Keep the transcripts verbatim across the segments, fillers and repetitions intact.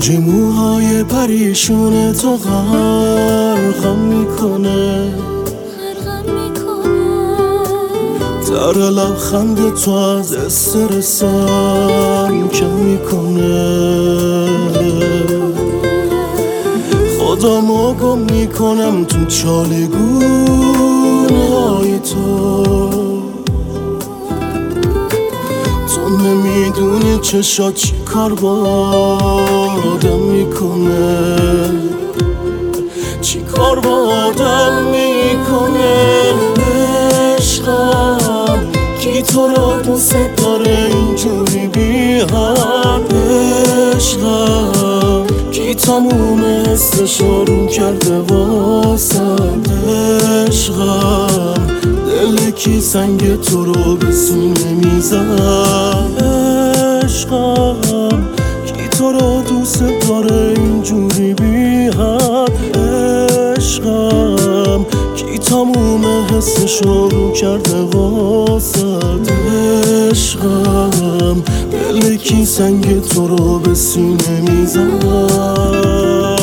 موج موهای پریشون تو غرقم میکنه، در لبخند تو از استرسم کم میکنه. خودمو گم میکنم تو چالگونه های تو. تو نمیدونی چشات چی کار با آدم میکنه، چی کار با آدم میکنه. عشقم کی تو رو دوست داره اینجوری بی حد. عشقم کی تموم حسشو رو کرده واسد. عشقم دل کی سنگ تو رو به سینه میزد. عشقم کی تو رو دوست داره اینجوری بی حد. عشقم کی تموم حسشو رو کرده واسد. عشقم دل کی سنگ تو رو به سینه میزد.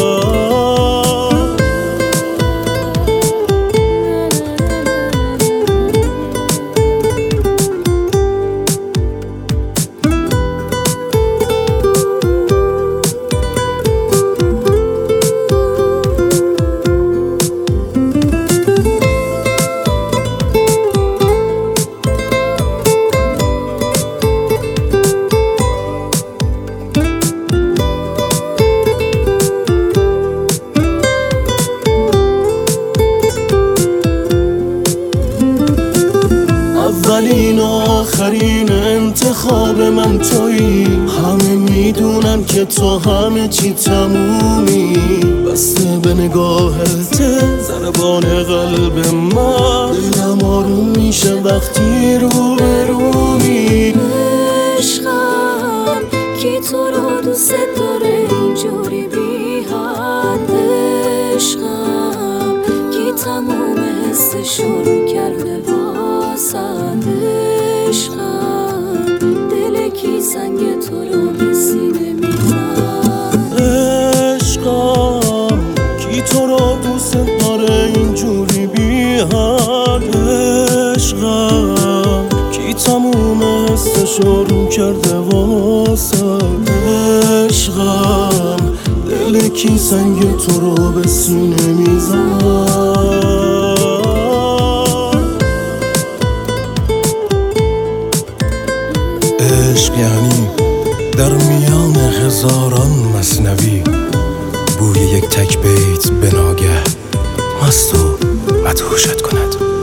اولین و آخرین انتخاب من تویی. همه میدونن که تو همه چی تمومی. بسته به نگاهت ضربان قلب من، دلم آروم میشه وقتی رو به رومی. عشقم کی تو رو دوست داره اینجوری بی حد. عشقم کی تموم حسش رو کرده واسد. عشقم دل کی سنگ تو رو به سینه میزد. عشقم کی تو رو دوست داره اینجوری بی حد. عشقم کی تموم حسشو رو کرده واسد. عشقم دل کی سنگ تو رو به سینه میزد. عشق یعنی در میان هزاران مثنوی بوی یک تک بیت به ناگه مست و مدهوشت کند.